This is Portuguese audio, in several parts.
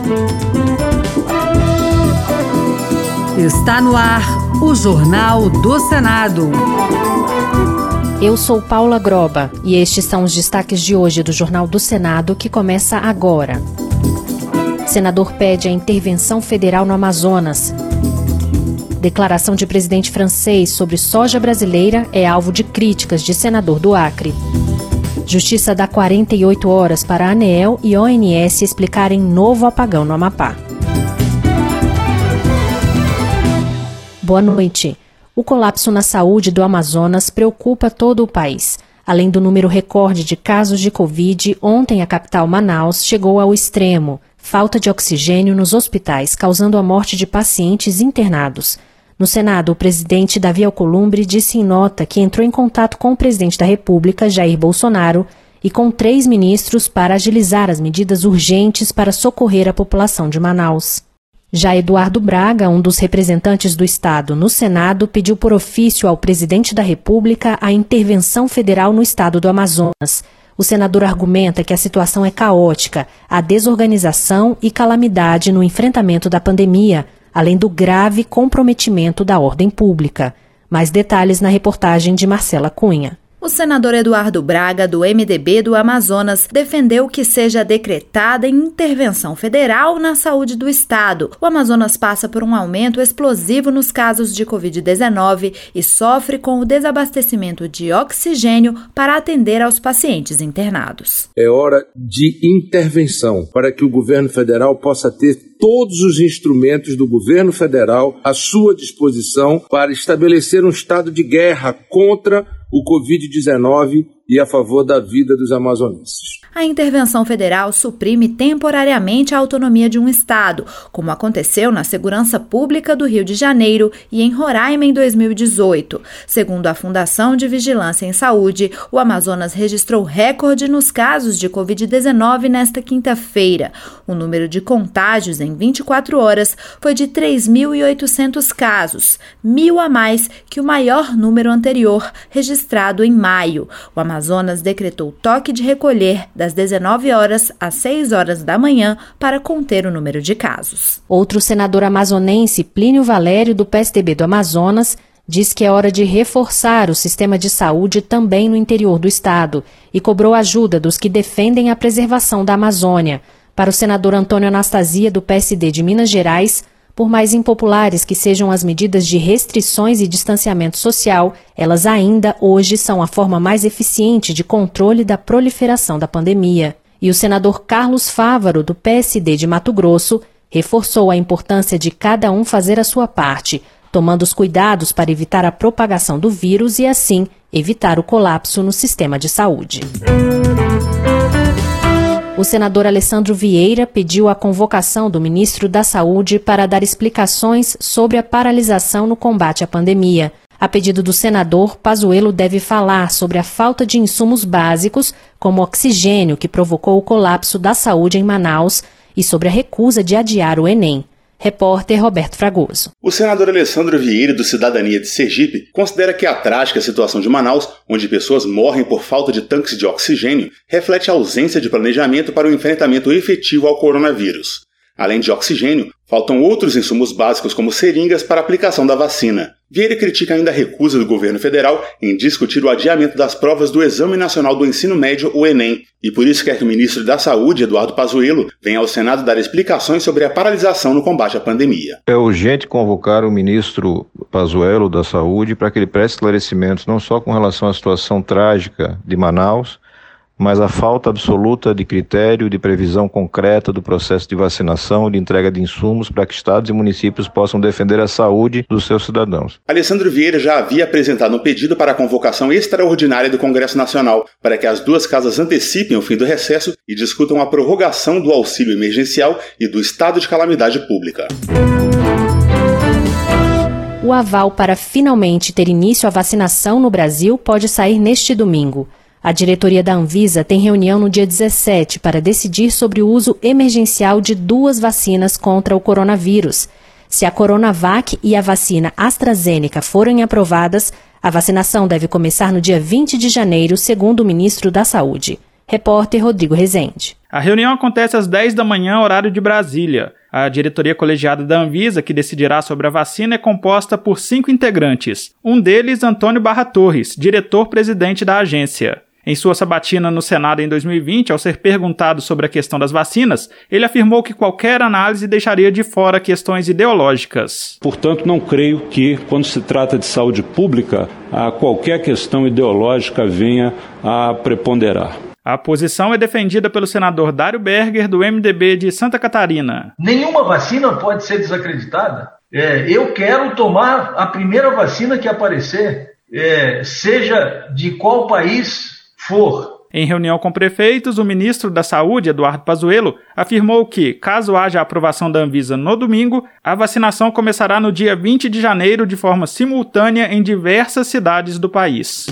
Está no ar o Jornal do Senado. Eu sou Paula Groba e estes são os destaques de hoje do Jornal do Senado, que começa agora. Senador pede a intervenção federal no Amazonas. Declaração de presidente francês sobre soja brasileira é alvo de críticas de senador do Acre. Justiça dá 48 horas para a ANEEL e ONS explicarem novo apagão no Amapá. Boa noite. O colapso na saúde do Amazonas preocupa todo o país. Além do número recorde de casos de Covid, ontem a capital Manaus chegou ao extremo. Falta de oxigênio nos hospitais, causando a morte de pacientes internados. No Senado, o presidente Davi Alcolumbre disse em nota que entrou em contato com o presidente da República, Jair Bolsonaro, e com 3 ministros para agilizar as medidas urgentes para socorrer a população de Manaus. Já Eduardo Braga, um dos representantes do Estado no Senado, pediu por ofício ao presidente da República a intervenção federal no estado do Amazonas. O senador argumenta que a situação é caótica, há desorganização e calamidade no enfrentamento da pandemia, além do grave comprometimento da ordem pública. Mais detalhes na reportagem de Marcela Cunha. O senador Eduardo Braga, do MDB do Amazonas, defendeu que seja decretada intervenção federal na saúde do estado. O Amazonas passa por um aumento explosivo nos casos de Covid-19 e sofre com o desabastecimento de oxigênio para atender aos pacientes internados. É hora de intervenção para que o governo federal possa ter todos os instrumentos do governo federal à sua disposição para estabelecer um estado de guerra contra o Covid-19 e a favor da vida dos amazonenses. A intervenção federal suprime temporariamente a autonomia de um estado, como aconteceu na segurança pública do Rio de Janeiro e em Roraima em 2018. Segundo a Fundação de Vigilância em Saúde, o Amazonas registrou recorde nos casos de Covid-19 nesta quinta-feira. O número de contágios em 24 horas foi de 3.800 casos, 1.000 a mais que o maior número anterior, registrado em maio. O Amazonas decretou toque de recolher das 19 horas às 6 horas da manhã para conter o número de casos. Outro senador amazonense, Plínio Valério, do PSDB do Amazonas, diz que é hora de reforçar o sistema de saúde também no interior do estado e cobrou ajuda dos que defendem a preservação da Amazônia. Para o senador Antônio Anastasia, do PSD de Minas Gerais, por mais impopulares que sejam as medidas de restrições e distanciamento social, elas ainda hoje são a forma mais eficiente de controle da proliferação da pandemia. E o senador Carlos Fávaro, do PSD de Mato Grosso, reforçou a importância de cada um fazer a sua parte, tomando os cuidados para evitar a propagação do vírus e, assim, evitar o colapso no sistema de saúde. O senador Alessandro Vieira pediu a convocação do ministro da Saúde para dar explicações sobre a paralisação no combate à pandemia. A pedido do senador, Pazuello deve falar sobre a falta de insumos básicos, como oxigênio, que provocou o colapso da saúde em Manaus, e sobre a recusa de adiar o Enem. Repórter Roberto Fragoso. O senador Alessandro Vieira, do Cidadania de Sergipe, considera que a trágica situação de Manaus, onde pessoas morrem por falta de tanques de oxigênio, reflete a ausência de planejamento para o enfrentamento efetivo ao coronavírus. Além de oxigênio, faltam outros insumos básicos como seringas para a aplicação da vacina. Vieira critica ainda a recusa do governo federal em discutir o adiamento das provas do Exame Nacional do Ensino Médio, o Enem, e por isso quer que o ministro da Saúde, Eduardo Pazuello, venha ao Senado dar explicações sobre a paralisação no combate à pandemia. É urgente convocar o ministro Pazuello da Saúde para que ele preste esclarecimentos não só com relação à situação trágica de Manaus, mas a falta absoluta de critério, de previsão concreta do processo de vacinação e de entrega de insumos para que estados e municípios possam defender a saúde dos seus cidadãos. Alessandro Vieira já havia apresentado um pedido para a convocação extraordinária do Congresso Nacional para que as duas casas antecipem o fim do recesso e discutam a prorrogação do auxílio emergencial e do estado de calamidade pública. O aval para finalmente ter início a vacinação no Brasil pode sair neste domingo. A diretoria da Anvisa tem reunião no dia 17 para decidir sobre o uso emergencial de 2 vacinas contra o coronavírus. Se a Coronavac e a vacina AstraZeneca forem aprovadas, a vacinação deve começar no dia 20 de janeiro, segundo o ministro da Saúde. Repórter Rodrigo Rezende. A reunião acontece às 10 da manhã, horário de Brasília. A diretoria colegiada da Anvisa, que decidirá sobre a vacina, é composta por 5 integrantes. Um deles, Antônio Barra Torres, diretor-presidente da agência. Em sua sabatina no Senado em 2020, ao ser perguntado sobre a questão das vacinas, ele afirmou que qualquer análise deixaria de fora questões ideológicas. Portanto, não creio que, quando se trata de saúde pública, qualquer questão ideológica venha a preponderar. A posição é defendida pelo senador Dário Berger, do MDB de Santa Catarina. Nenhuma vacina pode ser desacreditada. Eu quero tomar a primeira vacina que aparecer, seja de qual país for. Em reunião com prefeitos, o ministro da Saúde, Eduardo Pazuello, afirmou que, caso haja a aprovação da Anvisa no domingo, a vacinação começará no dia 20 de janeiro de forma simultânea em diversas cidades do país.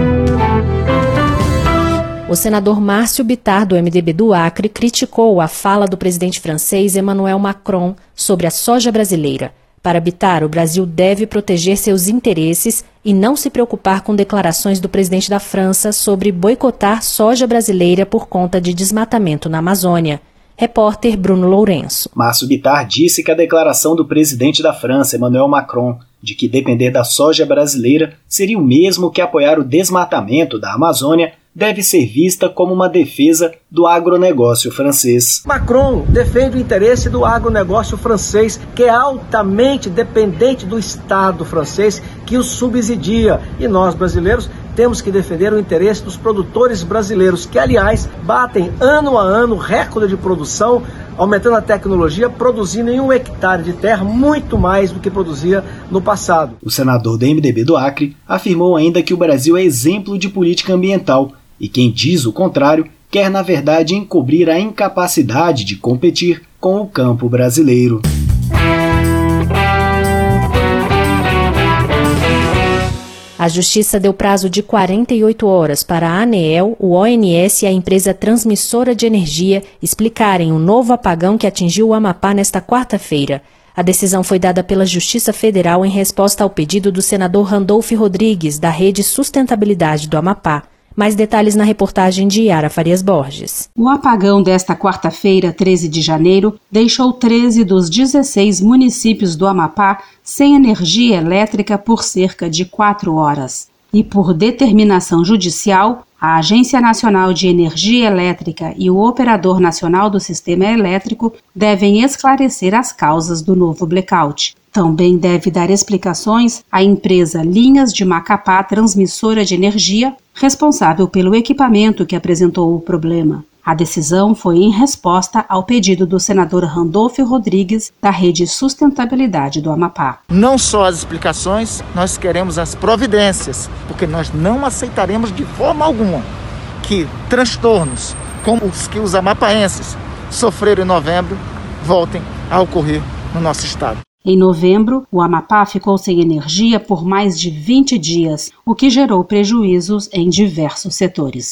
O senador Márcio Bittar, do MDB do Acre, criticou a fala do presidente francês Emmanuel Macron sobre a soja brasileira. Para Bittar, o Brasil deve proteger seus interesses e não se preocupar com declarações do presidente da França sobre boicotar soja brasileira por conta de desmatamento na Amazônia. Repórter Bruno Lourenço. Márcio Bittar disse que a declaração do presidente da França, Emmanuel Macron, de que depender da soja brasileira seria o mesmo que apoiar o desmatamento da Amazônia, deve ser vista como uma defesa do agronegócio francês. Macron defende o interesse do agronegócio francês, que é altamente dependente do Estado francês, que o subsidia. E nós, brasileiros, temos que defender o interesse dos produtores brasileiros, que, aliás, batem ano a ano recorde de produção, aumentando a tecnologia, produzindo em 1 hectare de terra muito mais do que produzia no passado. O senador do MDB do Acre afirmou ainda que o Brasil é exemplo de política ambiental e quem diz o contrário quer, na verdade, encobrir a incapacidade de competir com o campo brasileiro. A Justiça deu prazo de 48 horas para a ANEEL, o ONS e a empresa transmissora de energia explicarem o novo apagão que atingiu o Amapá nesta quarta-feira. A decisão foi dada pela Justiça Federal em resposta ao pedido do senador Randolfo Rodrigues, da Rede Sustentabilidade do Amapá. Mais detalhes na reportagem de Yara Farias Borges. O apagão desta quarta-feira, 13 de janeiro, deixou 13 dos 16 municípios do Amapá sem energia elétrica por cerca de 4 horas. E por determinação judicial, a Agência Nacional de Energia Elétrica e o Operador Nacional do Sistema Elétrico devem esclarecer as causas do novo blackout. Também deve dar explicações à empresa Linhas de Macapá Transmissora de Energia, responsável pelo equipamento que apresentou o problema. A decisão foi em resposta ao pedido do senador Randolfo Rodrigues, da Rede Sustentabilidade do Amapá. Não só as explicações, nós queremos as providências, porque nós não aceitaremos de forma alguma que transtornos como os que os amapaenses sofreram em novembro voltem a ocorrer no nosso estado. Em novembro, o Amapá ficou sem energia por mais de 20 dias, o que gerou prejuízos em diversos setores.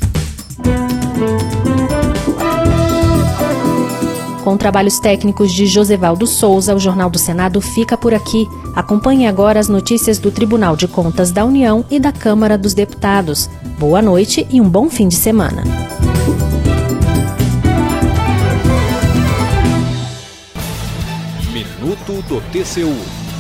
Com trabalhos técnicos de Josevaldo Souza, o Jornal do Senado fica por aqui. Acompanhe agora as notícias do Tribunal de Contas da União e da Câmara dos Deputados. Boa noite e um bom fim de semana. Minuto do TCU.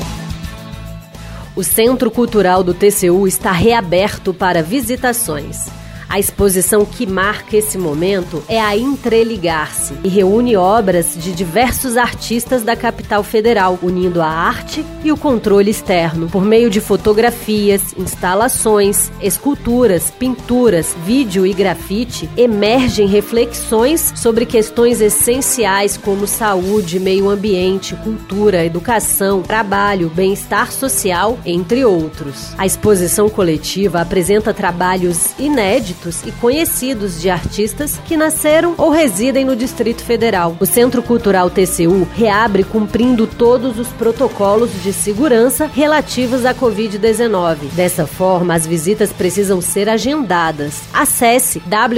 O Centro Cultural do TCU está reaberto para visitações. A exposição que marca esse momento é a Entreligar-se e reúne obras de diversos artistas da capital federal, unindo a arte e o controle externo, por meio de fotografias, instalações, esculturas, pinturas, vídeo e grafite. Emergem reflexões sobre questões essenciais como saúde, meio ambiente, cultura, educação, trabalho, bem-estar social, entre outros. A exposição coletiva apresenta trabalhos inéditos e conhecidos de artistas que nasceram ou residem no Distrito Federal. O Centro Cultural TCU reabre cumprindo todos os protocolos de segurança relativos à Covid-19. Dessa forma, as visitas precisam ser agendadas. Acesse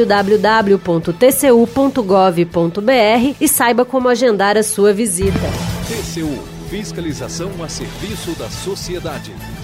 www.tcu.gov.br e saiba como agendar a sua visita. TCU, fiscalização a serviço da sociedade.